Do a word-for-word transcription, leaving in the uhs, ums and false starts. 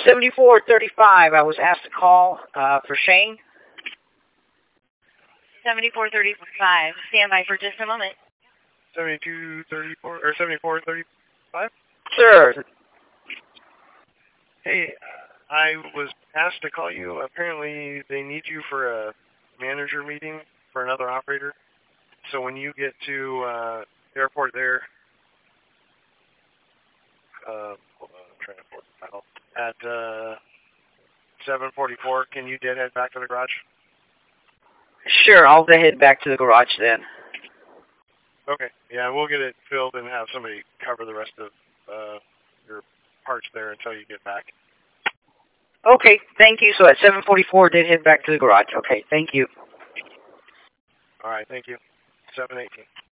seventy-four thirty-five, I was asked to call uh, for Shane. seventy-four thirty-five. Stand by for just a moment. seventy-two thirty-four or seventy-four thirty-five? Sir. Hey, I was asked to call you. Apparently, they need you for a manager meeting for another operator. So when you get to uh, the airport there, uh, hold on, I'm trying to pull the title. At uh, seven forty-four, can you dead head back to the garage? Sure, I'll head back to the garage then. Okay, yeah, we'll get it filled and have somebody cover the rest of uh, your parts there until you get back. Okay, thank you. So at seven forty-four, did head back to the garage. Okay, thank you. All right, thank you. seven eighteen.